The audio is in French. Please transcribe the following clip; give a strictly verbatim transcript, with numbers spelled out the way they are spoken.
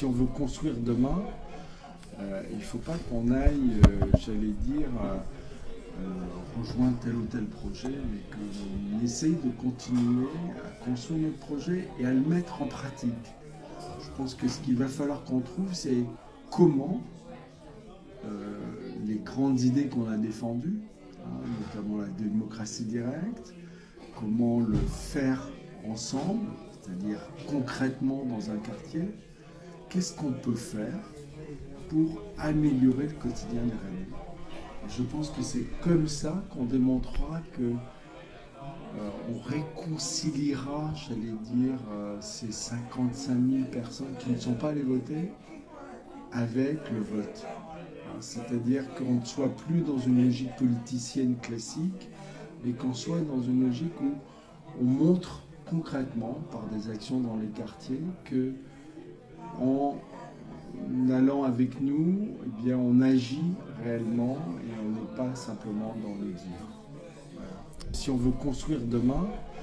si on veut construire demain, euh, il ne faut pas qu'on aille, euh, j'allais dire, euh, euh, rejoindre tel ou tel projet, mais qu'on essaye de continuer à construire notre projet et à le mettre en pratique. Je pense que ce qu'il va falloir qu'on trouve, c'est comment euh, les grandes idées qu'on a défendues, hein, notamment la démocratie directe, comment le faire ensemble, c'est-à-dire concrètement dans un quartier, qu'est-ce qu'on peut faire pour améliorer le quotidien des Rennais. Je pense que c'est comme ça qu'on démontrera que euh, on réconciliera, j'allais dire, euh, ces cinquante-cinq mille personnes qui ne sont pas allées voter avec le vote. C'est-à-dire qu'on ne soit plus dans une logique politicienne classique, mais qu'on soit dans une logique où on montre concrètement, par des actions dans les quartiers, que en allant avec nous, eh bien, on agit réellement et on n'est pas simplement dans le dire. Voilà. Si on veut construire demain,